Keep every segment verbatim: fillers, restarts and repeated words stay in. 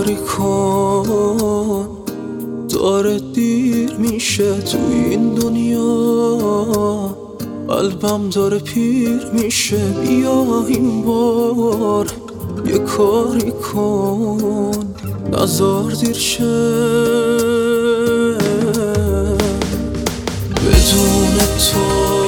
کاری کن، داره دیر میشه تو این دنیا، قلبم داره پیر میشه. بیا این بار یه کاری کن، نزار دیر شه. بدون تو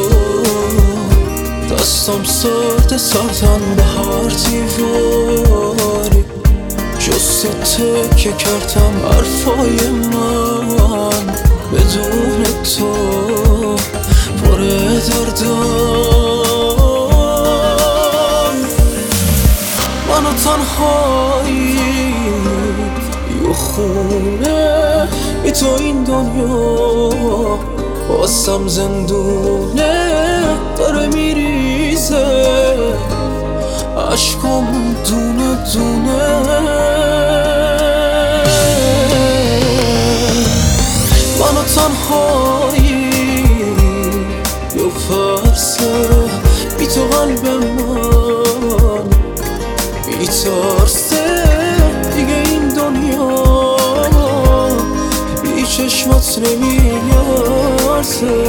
دستم سرده، سردن به هر دیواری، جز تو تکه کردم حرفای من. بدون تو پر دردم، من و تنهایی یه خونه بی تو این دنیا واسم زندونه، داره میریزه عشقم دونه دونه. من و تنهایی یه فرسه بی تو قلب من میترسه دیگه. این دنیا بی چشمات نمیارزه.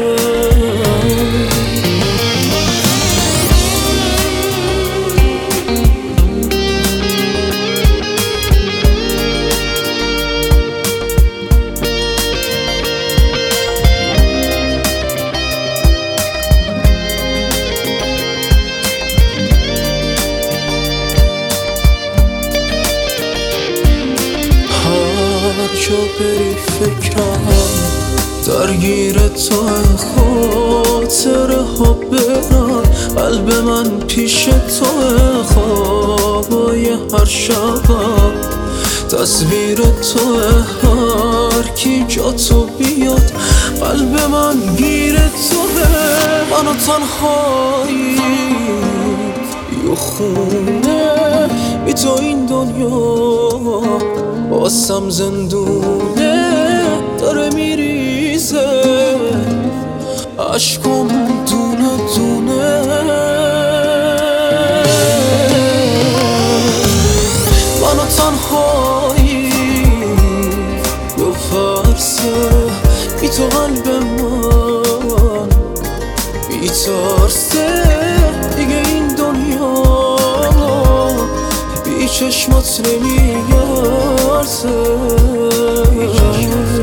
جا بری فکرم درگیر تو، خاطره ها برن قلب من پیش تو. خوابای هر شبم تصویر تو، هر کی جا تو بیاد قلب من گیر تو. من و تنهایی یه خونه بی تو این دنیا واسم زندونه، داره میریزه عشقم دونه دونه. من و تنهایی یه فرسه بی تو قلب من میترسه دیگه. این دنیا بی چشمات نمیارزه.